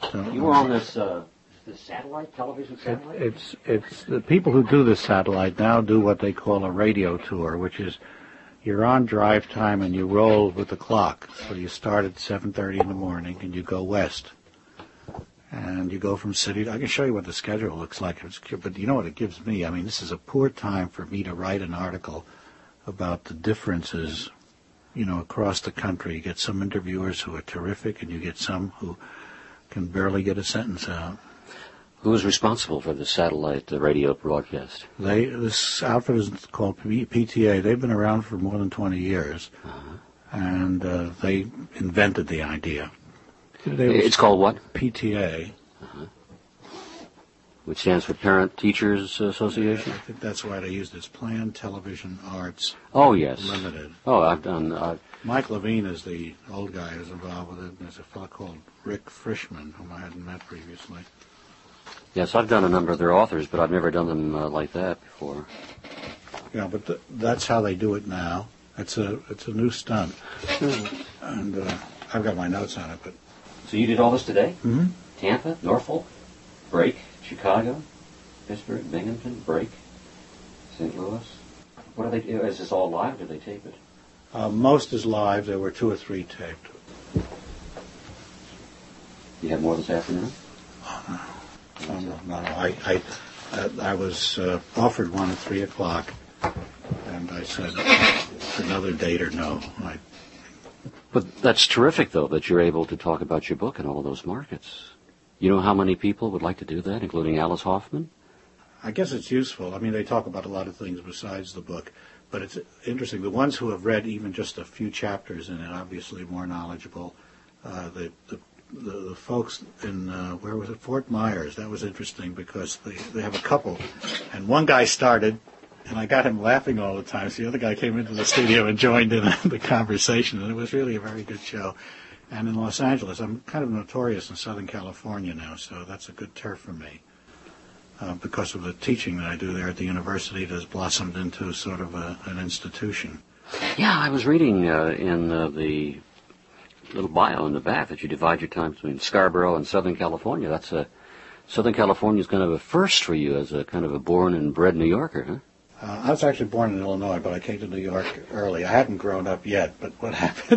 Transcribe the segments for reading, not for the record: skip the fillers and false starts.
So, you were on this satellite, television satellite? It's the people who do this satellite now do what they call a radio tour, which is you're on drive time and you roll with the clock. So you start at 7:30 in the morning and you go west. And you go from city to, I can show you what the schedule looks like, but you know what it gives me? I mean, this is a poor time for me to write an article about the differences, across the country. You get some interviewers who are terrific, and you get some who can barely get a sentence out. Who's responsible for the satellite radio broadcast? This outfit is called PTA. They've been around for more than 20 years, and they invented the idea. It's called what? PTA. Which stands for Parent Teachers Association? I think that's why they used this Planned Television Arts Limited. Oh, I've done... Mike Levine is the old guy who's involved with it, and there's a fellow called Rick Frischman, whom I hadn't met previously. Yes, I've done a number of their authors, but I've never done them like that before. Yeah, but that's how they do it now. It's a new stunt. And I've got my notes on it, but... So you did all this today? Mm-hmm. Tampa, Norfolk, break, Chicago, Pittsburgh, Binghamton, break, St. Louis. What are they? Is this all live? Or do they tape it? Most is live. There were 2 or 3 taped. You have more this afternoon? No. I was offered one at 3 o'clock, and I said another date or no. But that's terrific, though, that you're able to talk about your book in all of those markets. You know how many people would like to do that, including Alice Hoffman? I guess it's useful. I mean, they talk about a lot of things besides the book, but it's interesting. The ones who have read even just a few chapters in it, obviously more knowledgeable. The folks in, where was it, Fort Myers, that was interesting because they have a couple, and one guy started, and I got him laughing all the time, so the other guy came into the studio and joined in the conversation, and it was really a very good show. And in Los Angeles, I'm kind of notorious in Southern California now, so that's a good turf for me. Because of the teaching that I do there at the university, it has blossomed into sort of an institution. Yeah, I was reading in the little bio in the back that you divide your time between Scarborough and Southern California. Southern California is kind of a first for you as a kind of a born and bred New Yorker, huh? I was actually born in Illinois, but I came to New York early. I hadn't grown up yet, but what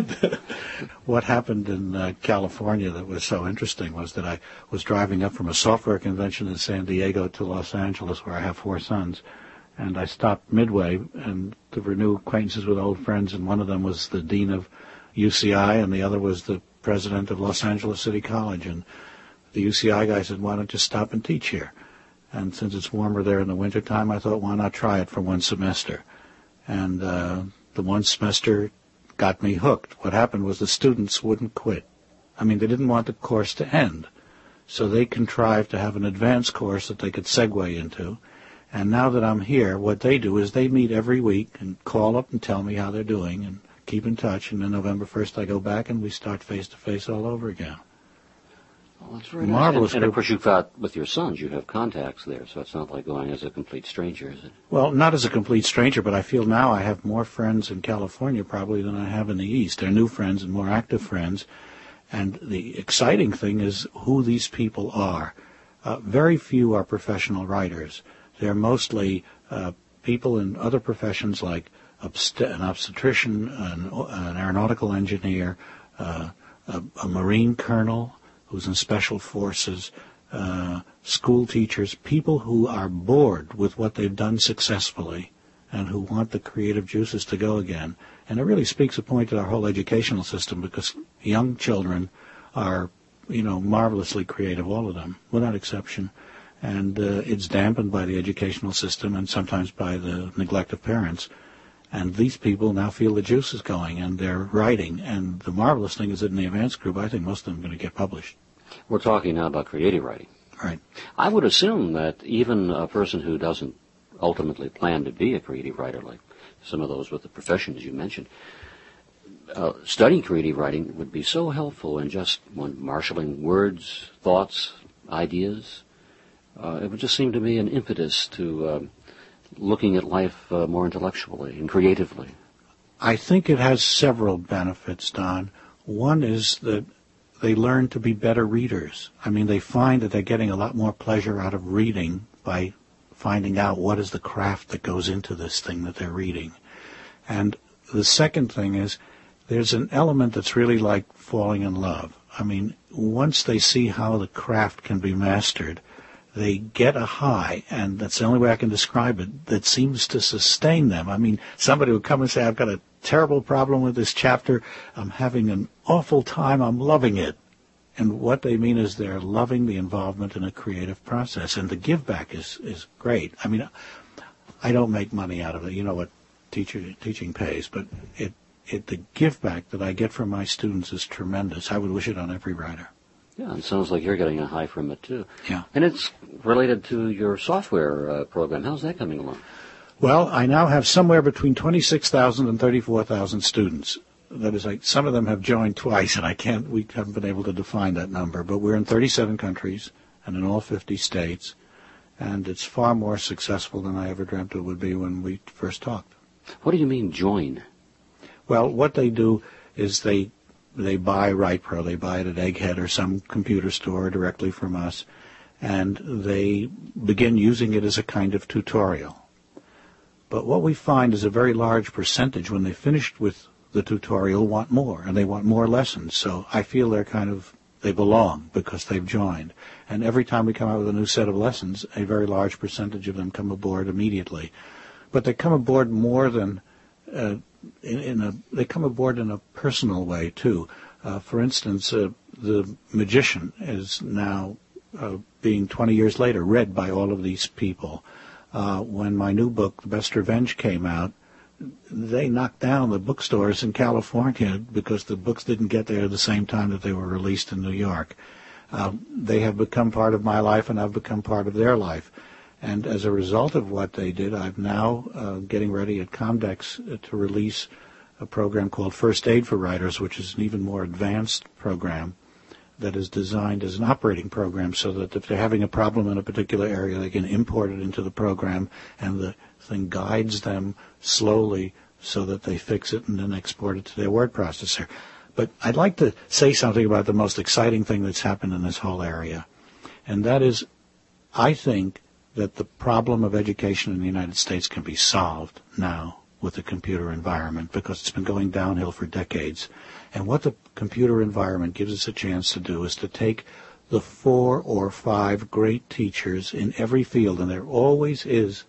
happened in California that was so interesting was that I was driving up from a software convention in San Diego to Los Angeles, where I have 4 sons, and I stopped midway and to renew acquaintances with old friends, and one of them was the dean of UCI, and the other was the president of Los Angeles City College, and the UCI guy said, "Why don't you stop and teach here?" And since it's warmer there in the wintertime, I thought, why not try it for 1 semester? And the 1 semester got me hooked. What happened was the students wouldn't quit. I mean, they didn't want the course to end. So they contrived to have an advanced course that they could segue into. And now that I'm here, what they do is they meet every week and call up and tell me how they're doing and keep in touch. And then November 1st, I go back and we start face-to-face all over again. Well, that's very marvelous. And of course, you've got, with your sons, you have contacts there, so it's not like going as a complete stranger, is it? Well, not as a complete stranger, but I feel now I have more friends in California probably than I have in the East. They're new friends and more active friends. And the exciting thing is who these people are. Very few are professional writers. They're mostly people in other professions like an obstetrician, an aeronautical engineer, a Marine colonel who's in special forces, school teachers, people who are bored with what they've done successfully and who want the creative juices to go again. And it really speaks a point to our whole educational system because young children are, marvelously creative, all of them, without exception. And it's dampened by the educational system and sometimes by the neglect of parents. And these people now feel the juices going, and they're writing. And the marvelous thing is that in the advanced group, I think most of them are going to get published. We're talking now about creative writing. Right. I would assume that even a person who doesn't ultimately plan to be a creative writer, like some of those with the professions you mentioned, studying creative writing would be so helpful in just marshaling words, thoughts, ideas. It would just seem to me an impetus to looking at life more intellectually and creatively. I think it has several benefits, Don. One is that they learn to be better readers. I mean, they find that they're getting a lot more pleasure out of reading by finding out what is the craft that goes into this thing that they're reading. And the second thing is there's an element that's really like falling in love. I mean, once they see how the craft can be mastered, they get a high, and that's the only way I can describe it, that seems to sustain them. I mean, somebody would come and say, I've got a terrible problem with this chapter. I'm having an awful time. I'm loving it. And what they mean is they're loving the involvement in a creative process. And the give back is great. I mean, I don't make money out of it. You know what teaching pays, but the give back that I get from my students is tremendous. I would wish it on every writer. Yeah, it sounds like you're getting a high from it, too. Yeah. And it's related to your software program. How's that coming along? Well, I now have somewhere between 26,000 and 34,000 students. That is, like, some of them have joined twice, and we haven't been able to define that number. But we're in 37 countries and in all 50 states, and it's far more successful than I ever dreamt it would be when we first talked. What do you mean, join? Well, what they do is they buy WritePro. They buy it at Egghead or some computer store directly from us, and they begin using it as a kind of tutorial. But what we find is a very large percentage, when they finished with the tutorial, want more, and they want more lessons. So I feel they belong because they've joined. And every time we come out with a new set of lessons, a very large percentage of them come aboard immediately. But they come aboard more than they come aboard in a personal way too. For instance, The Magician is now being 20 years later read by all of these people. When my new book, The Best Revenge, came out, they knocked down the bookstores in California because the books didn't get there at the same time that they were released in New York. They have become part of my life, and I've become part of their life. And as a result of what they did, I'm now getting ready at Comdex to release a program called First Aid for Writers, which is an even more advanced program that is designed as an operating program so that if they're having a problem in a particular area, they can import it into the program, and the thing guides them slowly so that they fix it and then export it to their word processor. But I'd like to say something about the most exciting thing that's happened in this whole area, and that is, I think that the problem of education in the United States can be solved now with the computer environment, because it's been going downhill for decades. And what the computer environment gives us a chance to do is to take the 4 or 5 great teachers in every field, and there always is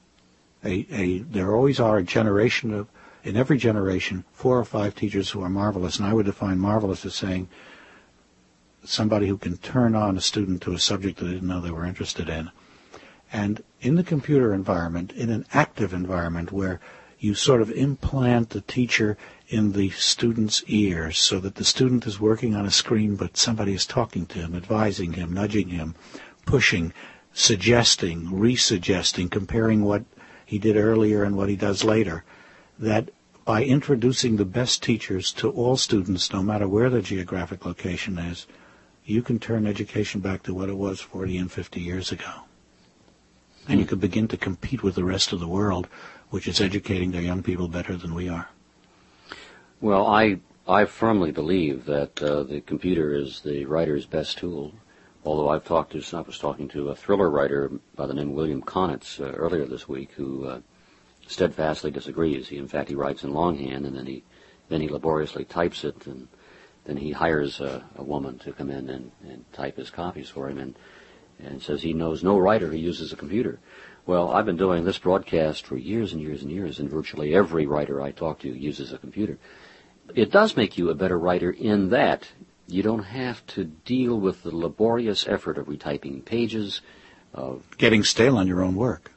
there always are a generation of, in every generation, 4 or 5 teachers who are marvelous. And I would define marvelous as saying somebody who can turn on a student to a subject that they didn't know they were interested in. And in the computer environment, in an active environment where you sort of implant the teacher in the student's ears so that the student is working on a screen, but somebody is talking to him, advising him, nudging him, pushing, suggesting, resuggesting, comparing what he did earlier and what he does later, that by introducing the best teachers to all students, no matter where their geographic location is, you can turn education back to what it was 40 and 50 years ago. And you can begin to compete with the rest of the world, which is educating their young people better than we are. Well, I firmly believe that the computer is the writer's best tool. Although I was talking to a thriller writer by the name of William Conitz earlier this week, who steadfastly disagrees. In fact, he writes in longhand, and then he laboriously types it, and then he hires a woman to come in and type his copies for him, and says he knows no writer who uses a computer. Well, I've been doing this broadcast for years and years and years, and virtually every writer I talk to uses a computer. It does make you a better writer in that you don't have to deal with the laborious effort of retyping pages, of getting stale on your own work.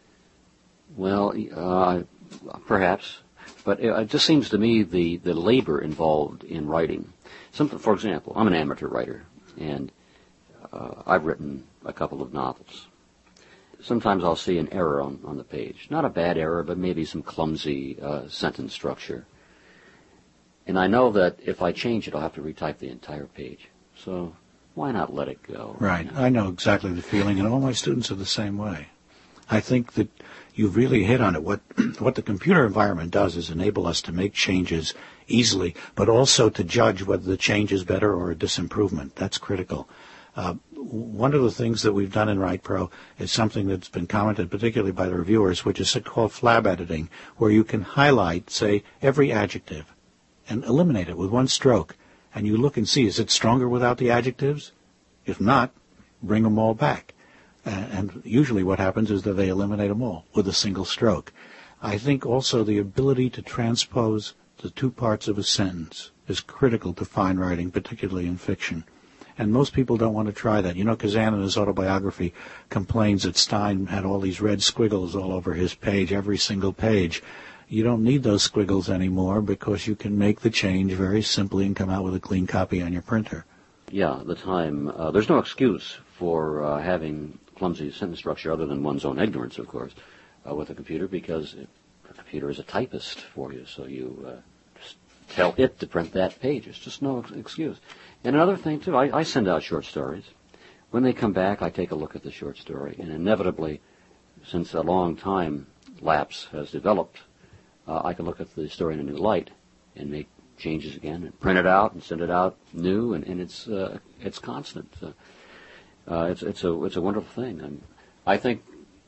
Well, perhaps, but it just seems to me the labor involved in writing. For example, I'm an amateur writer, and I've written a couple of novels. Sometimes I'll see an error on the page. Not a bad error, but maybe some clumsy sentence structure. And I know that if I change it, I'll have to retype the entire page. So why not let it go? Right. I know exactly the feeling, and all my students are the same way. I think that you've really hit on it. What the computer environment does is enable us to make changes easily, but also to judge whether the change is better or a disimprovement. That's critical. One of the things that we've done in WritePro is something that's been commented particularly by the reviewers, which is called flab editing, where you can highlight, say, every adjective and eliminate it with one stroke. And you look and see, is it stronger without the adjectives? If not, bring them all back. And usually what happens is that they eliminate them all with a single stroke. I think also the ability to transpose the two parts of a sentence is critical to fine writing, particularly in fiction. And most people don't want to try that. You know, Kazan in his autobiography complains that Stein had all these red squiggles all over his page, every single page. You don't need those squiggles anymore because you can make the change very simply and come out with a clean copy on your printer. Yeah, the time. There's no excuse for having clumsy sentence structure other than one's own ignorance, of course, with a computer, because the computer is a typist for you, so you just tell it to print that page. It's just no excuse. And another thing, too, I send out short stories. When they come back, I take a look at the short story, and inevitably, since a long time lapse has developed, I can look at the story in a new light and make changes again and print it out and send it out new, and it's constant. It's a wonderful thing. And I think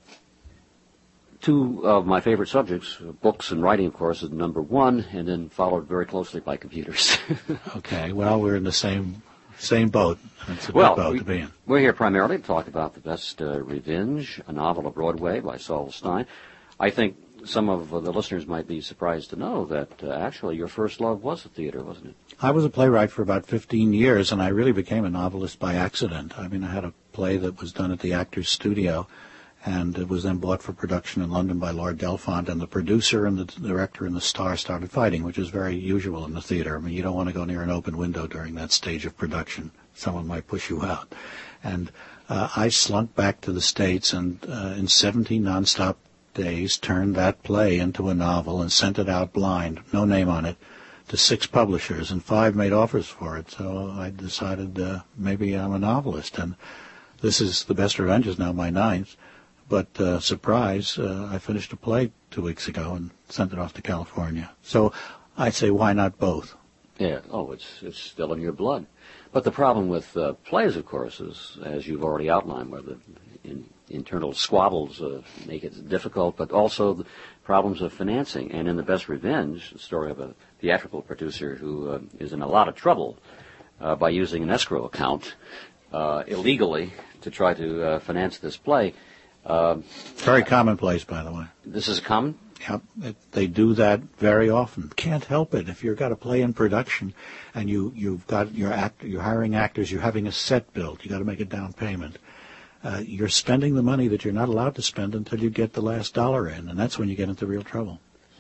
two of my favorite subjects, books and writing, of course, is number one, and then followed very closely by computers. Okay, well, we're in the same boat. It's a good boat to be in. We're here primarily to talk about The Best Revenge, a novel of Broadway by Saul Stein. I think some of the listeners might be surprised to know that actually your first love was the theater, wasn't it? I was a playwright for about 15 years, and I really became a novelist by accident. I mean, I had a play that was done at the Actors Studio, and it was then bought for production in London by Lord Delfont, and the producer and the director and the star started fighting, which is very usual in the theater. I mean, you don't want to go near an open window during that stage of production. Someone might push you out. And I slunk back to the States, and in 17 nonstop days turned that play into a novel and sent it out blind, no name on it, to 6 publishers, and 5 made offers for it. So I decided maybe I'm a novelist, and this is The Best Revenge is now my 9th. But surprise, I finished a play 2 weeks ago and sent it off to California. So I'd say, why not both? Yeah. Oh, it's still in your blood. But the problem with plays, of course, is, as you've already outlined, where the internal squabbles make it difficult, but also the problems of financing. And in The Best Revenge, the story of a theatrical producer who is in a lot of trouble by using an escrow account illegally to try to finance this play. Very commonplace, by the way. This is common? Yep, they do that very often. Can't help it. If you've got a play in production and you've got you're hiring actors, you're having a set built, you've got to make a down payment. You're spending the money that you're not allowed to spend until you get the last dollar in, and that's when you get into real trouble.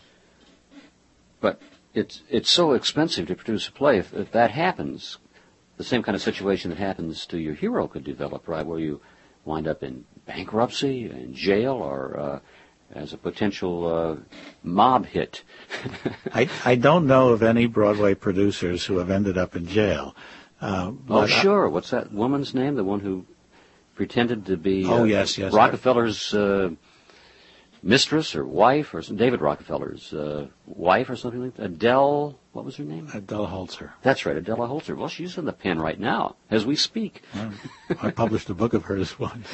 But it's so expensive to produce a play. If that happens, the same kind of situation that happens to your hero could develop, right, where you wind up in bankruptcy, in jail, or as a potential mob hit. I don't know of any Broadway producers who have ended up in jail. Sure. What's that woman's name? The one who pretended to be yes. Rockefeller's mistress or wife, or David Rockefeller's wife or something like that. Adele, what was her name? Adele Holzer. That's right, Adele Holzer. Well, she's in the pen right now as we speak. I published a book of hers once.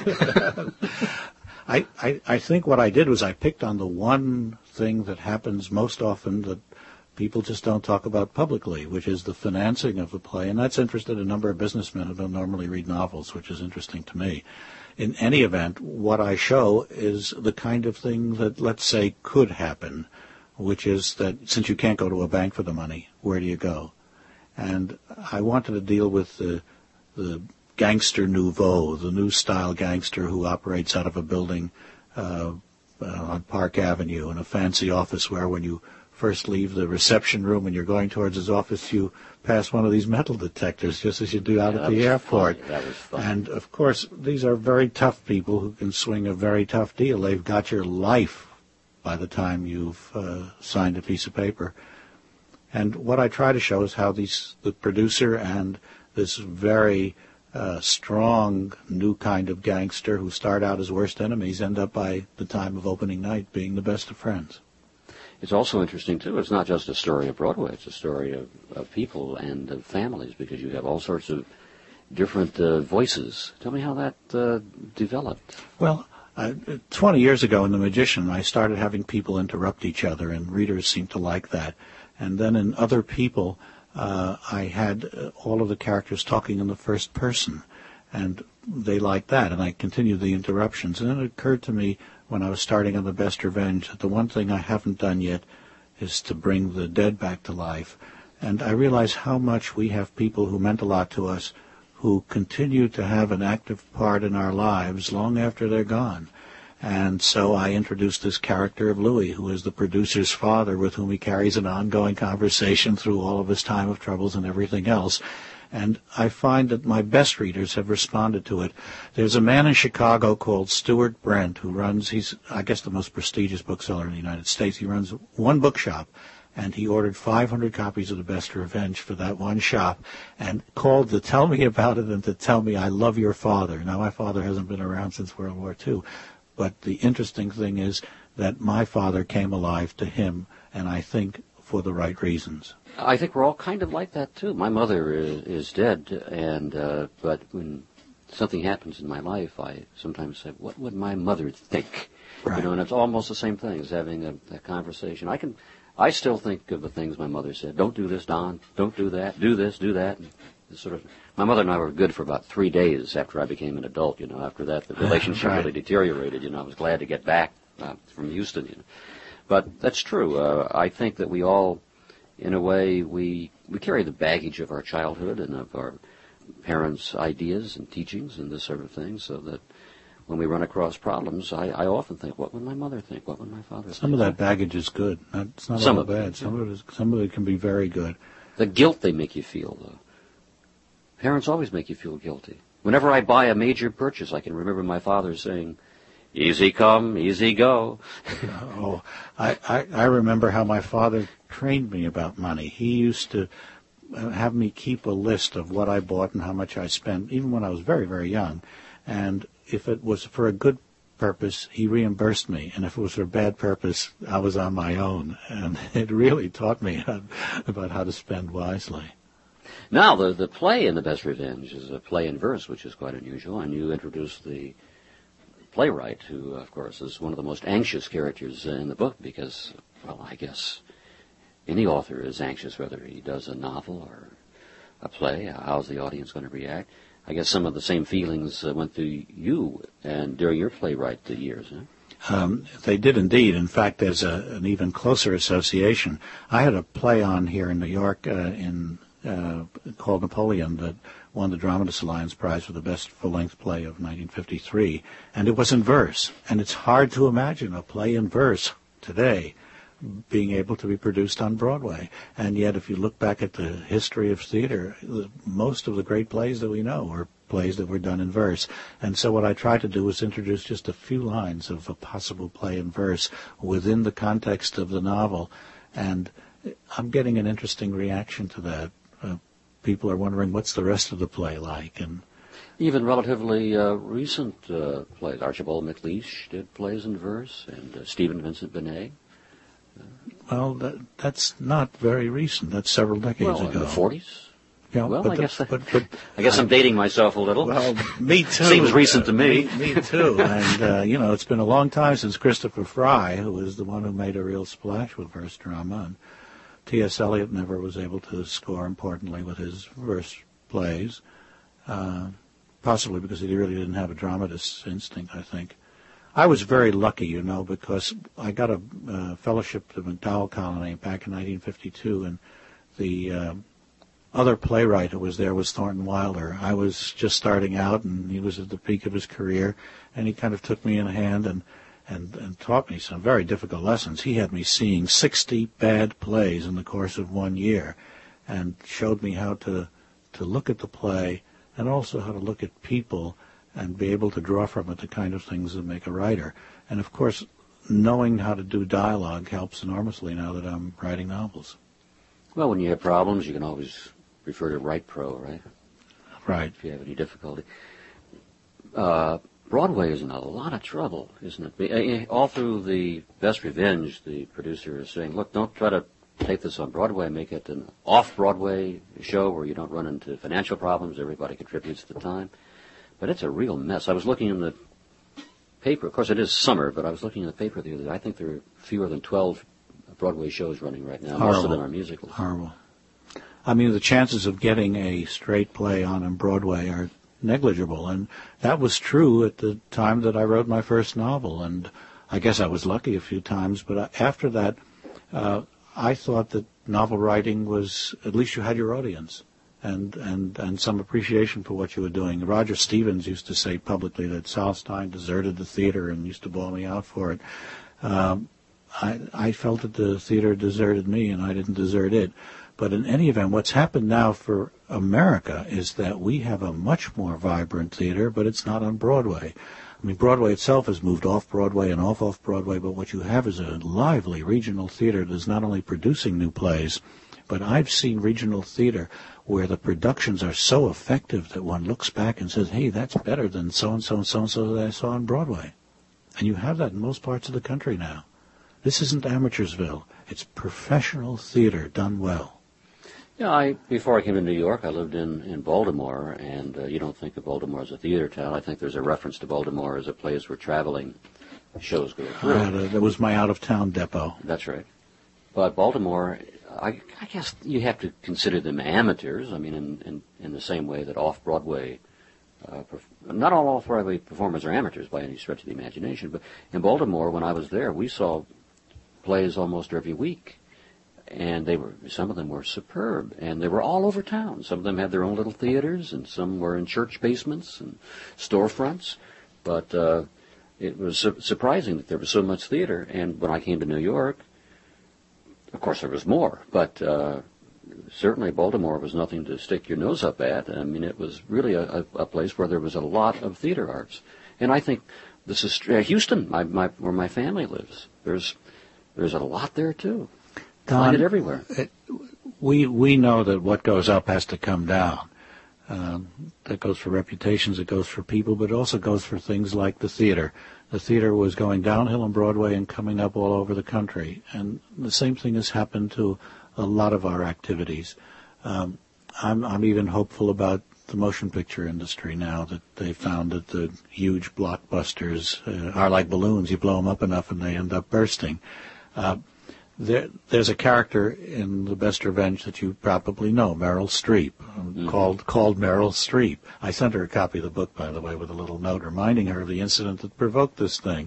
I think what I did was I picked on the one thing that happens most often that people just don't talk about publicly, which is the financing of the play, and that's interested a number of businessmen who don't normally read novels, which is interesting to me. In any event, what I show is the kind of thing that, let's say, could happen, which is that since you can't go to a bank for the money, where do you go? And I wanted to deal with the gangster nouveau, the new style gangster who operates out of a building on Park Avenue in a fancy office where when you first leave the reception room and you're going towards his office, you pass one of these metal detectors, just as you do out at the airport. That was fun. And, of course, these are very tough people who can swing a very tough deal. They've got your life by the time you've signed a piece of paper. And what I try to show is how the producer and this very strong new kind of gangster who start out as worst enemies end up by the time of opening night being the best of friends. It's also interesting, too. It's not just a story of Broadway. It's a story of people and of families, because you have all sorts of different voices. Tell me how that developed. Well, 20 years ago in The Magician, I started having people interrupt each other, and readers seemed to like that. And then in Other People, I had all of the characters talking in the first person, and they liked that, and I continued the interruptions. And then it occurred to me when I was starting on The Best Revenge that the one thing I haven't done yet is to bring the dead back to life. And I realized how much we have people who meant a lot to us who continue to have an active part in our lives long after they're gone. And so I introduced this character of Louis, who is the producer's father, with whom he carries an ongoing conversation through all of his time of troubles and everything else. And I find that my best readers have responded to it. There's a man in Chicago called Stuart Brent who he's, I guess, the most prestigious bookseller in the United States. He runs one bookshop, and he ordered 500 copies of The Best Revenge for that one shop and called to tell me about it and to tell me I love your father. Now, my father hasn't been around since World War II, but the interesting thing is that my father came alive to him, and I think for the right reasons. I think we're all kind of like that, too. My mother is dead, and but when something happens in my life, I sometimes say, what would my mother think? Right. You know, and it's almost the same thing as having a conversation. I still think of the things my mother said. Don't do this, Don. Don't do that. Do this, do that. And sort of. My mother and I were good for about 3 days after I became an adult. You know, after that, the relationship Right. really deteriorated. You know, I was glad to get back from Houston. You know. But that's true. I think that we all, in a way, we carry the baggage of our childhood and of our parents' ideas and teachings and this sort of thing, so that when we run across problems, I often think, what would my mother think? What would my father think? Some of that baggage is good. It's not Some all of it, bad. Some of it can be very good. The guilt they make you feel, though. Parents always make you feel guilty. Whenever I buy a major purchase, I can remember my father saying, easy come, easy go. I remember how my father trained me about money. He used to have me keep a list of what I bought and how much I spent, even when I was very, very young. And if it was for a good purpose, he reimbursed me. And if it was for a bad purpose, I was on my own. And it really taught me about how to spend wisely. Now, the play in The Best Revenge is a play in verse, which is quite unusual, and you introduced the playwright, who, of course, is one of the most anxious characters in the book, because, well, I guess any author is anxious, whether he does a novel or a play. How's the audience going to react? I guess some of the same feelings went through you and during your playwright years, huh? They did indeed. In fact, there's an even closer association. I had a play on here in New York called Napoleon that won the Dramatists Alliance Prize for the best full-length play of 1953, and it was in verse. And it's hard to imagine a play in verse today being able to be produced on Broadway. And yet, if you look back at the history of theater, most of the great plays that we know are plays that were done in verse. And so what I tried to do was introduce just a few lines of a possible play in verse within the context of the novel. And I'm getting an interesting reaction to that. People are wondering, what's the rest of the play like? And even relatively recent plays. Archibald MacLeish did plays in verse, and Stephen Vincent Benet. Well, that's not very recent. That's several decades ago. In the 40s? Yeah, well, I guess I'm dating myself a little. Well, me too. Seems recent to me. Me too. And, it's been a long time since Christopher Fry, who was the one who made a real splash with verse drama. And T.S. Eliot never was able to score importantly with his verse plays, possibly because he really didn't have a dramatist's instinct, I think. I was very lucky, because I got a fellowship to MacDowell Colony back in 1952, and the other playwright who was there was Thornton Wilder. I was just starting out, and he was at the peak of his career, and he kind of took me in hand and taught me some very difficult lessons. He had me seeing 60 bad plays in the course of 1 year, and showed me how to look at the play and also how to look at people and be able to draw from it the kind of things that make a writer. And, of course, knowing how to do dialogue helps enormously now that I'm writing novels. Well, when you have problems, you can always refer to Write Pro, right? Right. If you have any difficulty. Broadway is in a lot of trouble, isn't it? All through The Best Revenge, the producer is saying, look, don't try to take this on Broadway, make it an off-Broadway show where you don't run into financial problems, everybody contributes at the time. But it's a real mess. I was looking in the paper, of course it is summer, but I was looking in the paper the other day. I think there are fewer than 12 Broadway shows running right now. Horrible. Most of them are musicals. Horrible. I mean, the chances of getting a straight play on Broadway are negligible, and that was true at the time that I wrote my first novel, and I guess I was lucky a few times, but after that, I thought that novel writing was, at least you had your audience and some appreciation for what you were doing. Roger Stevens used to say publicly that Sal Stein deserted the theater and used to bawl me out for it. I felt that the theater deserted me and I didn't desert it. But in any event, what's happened now for America is that we have a much more vibrant theater, but it's not on Broadway. I mean, Broadway itself has moved off Broadway and off Broadway, but what you have is a lively regional theater that's not only producing new plays, but I've seen regional theater where the productions are so effective that one looks back and says, hey, that's better than so-and-so and so-and-so that I saw on Broadway. And you have that in most parts of the country now. This isn't Amateursville. It's professional theater done well. Yeah, before I came to New York, I lived in Baltimore, and you don't think of Baltimore as a theater town. I think there's a reference to Baltimore as a place where traveling shows go through. That was my out-of-town depot. That's right. But Baltimore, I guess you have to consider them amateurs. I mean, in the same way that off-Broadway, not all off-Broadway performers are amateurs by any stretch of the imagination, but in Baltimore, when I was there, we saw plays almost every week. And some of them were superb, and they were all over town. Some of them had their own little theaters, and some were in church basements and storefronts. But it was surprising that there was so much theater. And when I came to New York, of course there was more, but certainly Baltimore was nothing to stick your nose up at. I mean, it was really a place where there was a lot of theater arts. And I think this is Houston, where my family lives. There's a lot there too. Find it everywhere. We know that what goes up has to come down. That goes for reputations, it goes for people, but it also goes for things like the theater. The theater was going downhill on Broadway and coming up all over the country. And the same thing has happened to a lot of our activities. I'm even hopeful about the motion picture industry now that they found that the huge blockbusters are like balloons. You blow them up enough and they end up bursting. There's a character in The Best Revenge that you probably know, Meryl Streep, called Meryl Streep. I sent her a copy of the book, by the way, with a little note reminding her of the incident that provoked this thing.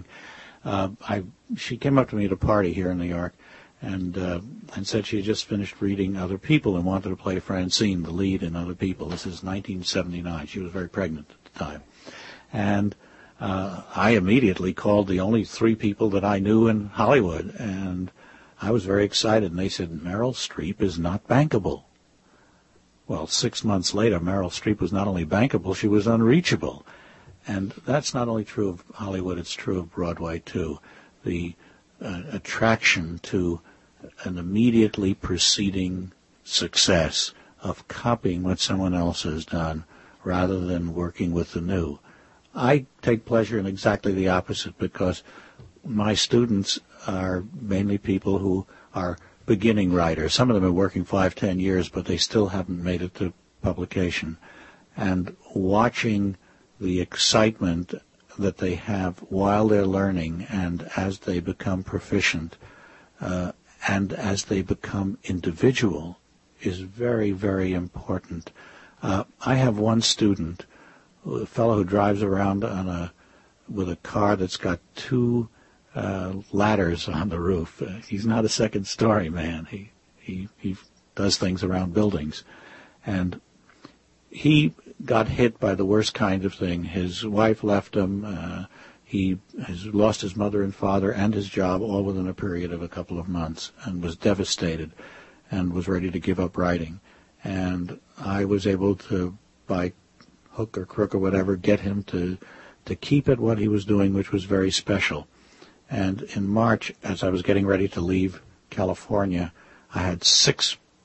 She came up to me at a party here in New York and said she had just finished reading Other People and wanted to play Francine, the lead in Other People. This is 1979. She was very pregnant at the time. And I immediately called the only three people that I knew in Hollywood, and I was very excited, and they said, Meryl Streep is not bankable. Well, 6 months later, Meryl Streep was not only bankable, she was unreachable. And that's not only true of Hollywood, it's true of Broadway, too. The attraction to an immediately preceding success of copying what someone else has done rather than working with the new. I take pleasure in exactly the opposite because my students are mainly people who are beginning writers. Some of them are working 5-10 years, but they still haven't made it to publication. And watching the excitement that they have while they're learning and as they become proficient and as they become individual is very, very important. I have one student, a fellow who drives around with a car that's got two ladders on the roof. He's not a second-story man. He does things around buildings. And he got hit by the worst kind of thing. His wife left him. He has lost his mother and father and his job all within a period of a couple of months and was devastated and was ready to give up writing. And I was able to, by hook or crook or whatever, get him to keep at what he was doing, which was very special. And in March, as I was getting ready to leave California, I had 6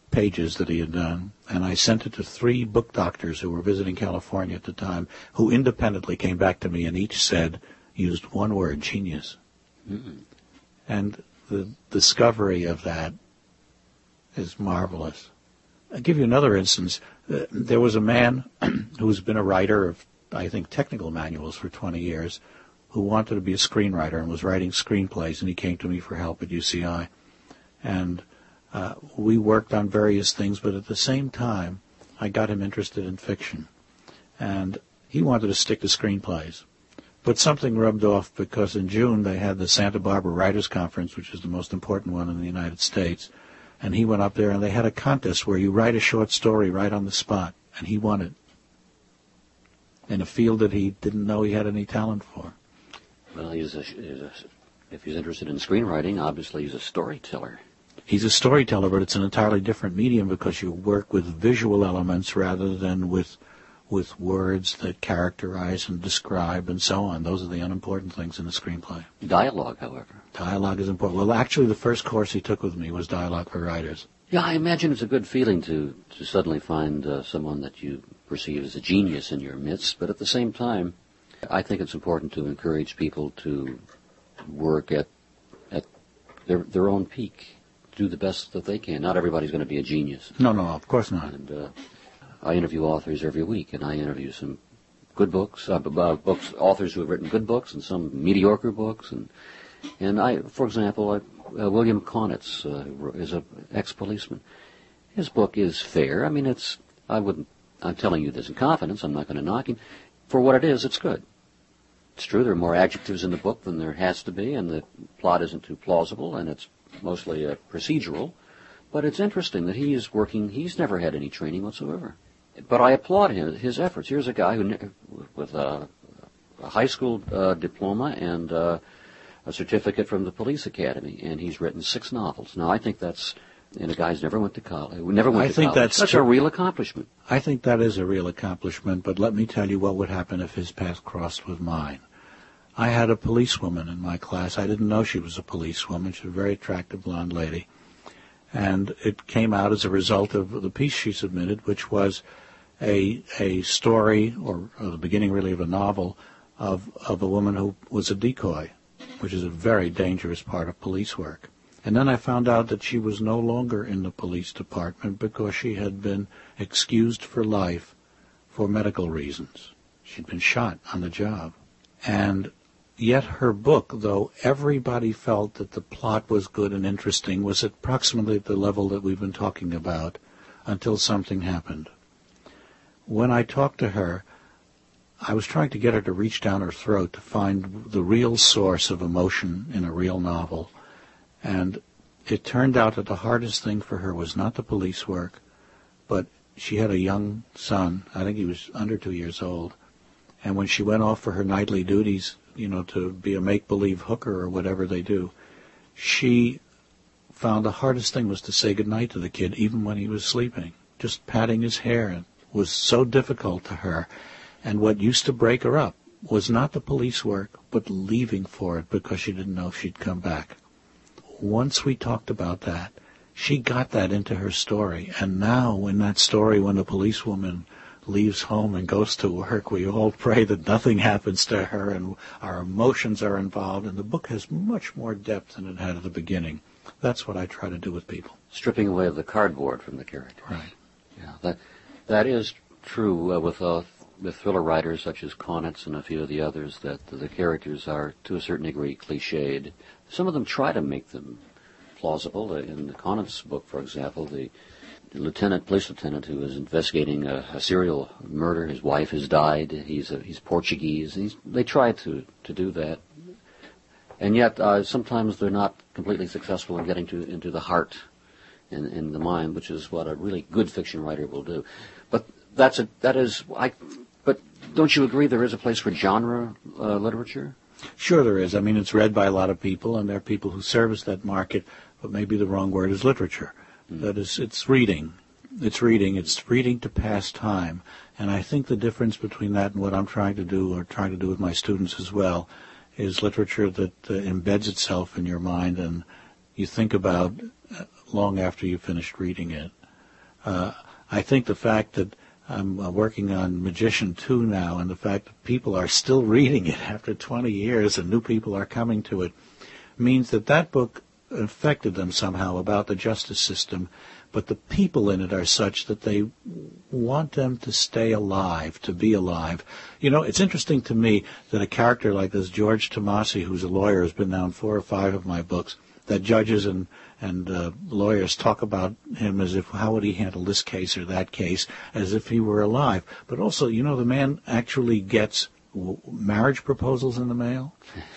pages that he had done, and I sent it to 3 book doctors who were visiting California at the time, who independently came back to me and each used one word, genius. Mm-hmm. And the discovery of that is marvelous. I'll give you another instance. There was a man who's been a writer of, I think, technical manuals for 20 years, who wanted to be a screenwriter and was writing screenplays, and he came to me for help at UCI. And we worked on various things, but at the same time, I got him interested in fiction. And he wanted to stick to screenplays. But something rubbed off, because in June they had the Santa Barbara Writers Conference, which is the most important one in the United States. And he went up there, and they had a contest where you write a short story right on the spot, and he won it in a field that he didn't know he had any talent for. Well, if he's interested in screenwriting, obviously he's a storyteller. He's a storyteller, but it's an entirely different medium because you work with visual elements rather than with words that characterize and describe and so on. Those are the unimportant things in a screenplay. Dialogue, however. Dialogue is important. Well, actually, the first course he took with me was Dialogue for Writers. Yeah, I imagine it's a good feeling to suddenly find someone that you perceive as a genius in your midst, but at the same time, I think it's important to encourage people to work at their own peak, do the best that they can. Not everybody's going to be a genius. No, of course not. And I interview authors every week, and I interview some good books, authors who have written good books and some mediocre books. And I, for example, William Kaunitz is an ex-policeman. His book is fair. I mean, I'm telling you this in confidence. I'm not going to knock him. For what it is, it's good. It's true, there are more adjectives in the book than there has to be, and the plot isn't too plausible, and it's mostly procedural. But it's interesting that he's never had any training whatsoever. But I applaud his efforts. Here's a guy with a high school diploma and a certificate from the police academy, and he's written 6 novels. Now, I think that's, and a guy's never went to college. That's a real accomplishment. I think that is a real accomplishment, but let me tell you what would happen if his path crossed with mine. I had a policewoman in my class. I didn't know she was a policewoman. She was a very attractive blonde lady. And it came out as a result of the piece she submitted, which was a story, or the beginning really of a novel, of a woman who was a decoy, which is a very dangerous part of police work. And then I found out that she was no longer in the police department because she had been excused for life for medical reasons. She'd been shot on the job. And yet her book, though everybody felt that the plot was good and interesting, was approximately at the level that we've been talking about until something happened. When I talked to her, I was trying to get her to reach down her throat to find the real source of emotion in a real novel. And it turned out that the hardest thing for her was not the police work, but she had a young son. I think he was under 2 years old. And when she went off for her nightly duties, to be a make-believe hooker or whatever they do, she found the hardest thing was to say goodnight to the kid, even when he was sleeping. Just patting his hair was so difficult to her. And what used to break her up was not the police work, but leaving for it because she didn't know if she'd come back. Once we talked about that, she got that into her story. And now in that story, when the policewoman leaves home and goes to work, we all pray that nothing happens to her and our emotions are involved. And the book has much more depth than it had at the beginning. That's what I try to do with people. Stripping away the cardboard from the character. Right. Yeah, that is true with thriller writers such as Kaunitz and a few of the others, that the characters are, to a certain degree, cliched. Some of them try to make them plausible. In the Kaunitz book, for example, the police lieutenant who is investigating a serial murder, his wife has died, he's Portuguese. They try to do that. And yet, sometimes they're not completely successful in getting into the heart and the mind, which is what a really good fiction writer will do. But but don't you agree there is a place for genre literature? Sure there is. I mean, it's read by a lot of people, and there are people who service that market, but maybe the wrong word is literature. That is, it's reading. It's reading to pass time. And I think the difference between that and what I'm trying to do with my students as well, is literature that embeds itself in your mind and you think about long after you've finished reading it. I think the fact that I'm working on Magician 2 now, and the fact that people are still reading it after 20 years and new people are coming to it, means that that book affected them somehow about the justice system, but the people in it are such that they want them to stay alive, to be alive. You know, it's interesting to me that a character like this, George Tomasi, who's a lawyer, has been now in 4 or 5 of my books, that judges and lawyers talk about him as if, how would he handle this case or that case, as if he were alive. But also, you know, the man actually gets marriage proposals in the mail.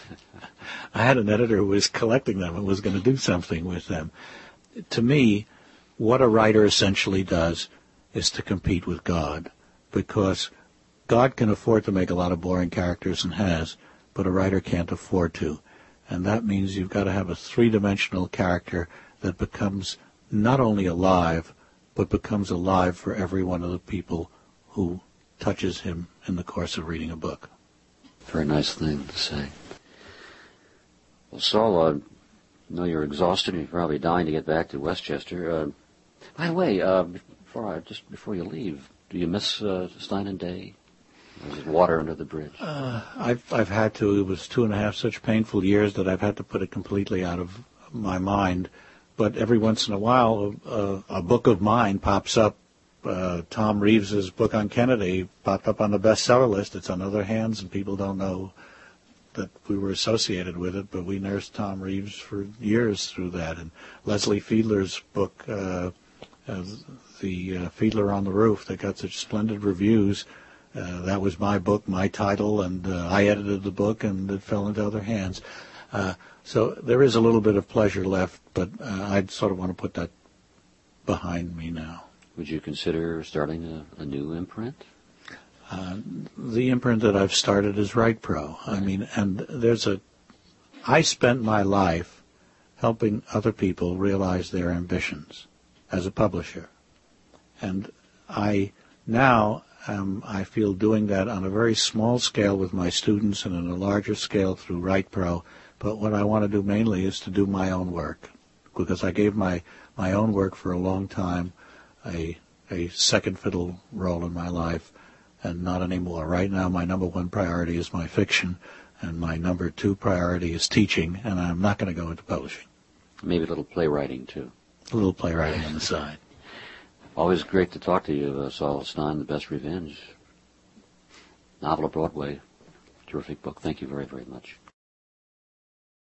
I had an editor who was collecting them and was going to do something with them. To me, what a writer essentially does is to compete with God, because God can afford to make a lot of boring characters and has, but a writer can't afford to. And that means you've got to have a 3-dimensional character that becomes not only alive, but becomes alive for every one of the people who touches him in the course of reading a book. Very nice thing to say. Well, Saul, I know you're exhausted and you're probably dying to get back to Westchester. By the way, before you leave, do you miss Stein and Day? There's water under the bridge. I've had to. It was 2.5 such painful years that I've had to put it completely out of my mind. But every once in a while, a book of mine pops up. Tom Reeves's book on Kennedy popped up on the bestseller list. It's on other hands, and people don't know that we were associated with it, but we nursed Tom Reeves for years through that. And Leslie Fiedler's book, The Fiedler on the Roof, that got such splendid reviews. That was my book, my title, and I edited the book, and it fell into other hands. So there is a little bit of pleasure left, but I sort of want to put that behind me now. Would you consider starting a new imprint? The imprint that I've started is Write Pro. I mean, and I spent my life helping other people realize their ambitions as a publisher. And I feel doing that on a very small scale with my students and on a larger scale through Write Pro. But what I want to do mainly is to do my own work, because I gave my own work for a long time a second fiddle role in my life, and not anymore. Right now, my number 1 priority is my fiction, and my number 2 priority is teaching, and I'm not going to go into publishing. Maybe a little playwriting, too. A little playwriting on the side. Always great to talk to you, Saul Stein, The Best Revenge. Novel of Broadway. Terrific book. Thank you very, very much.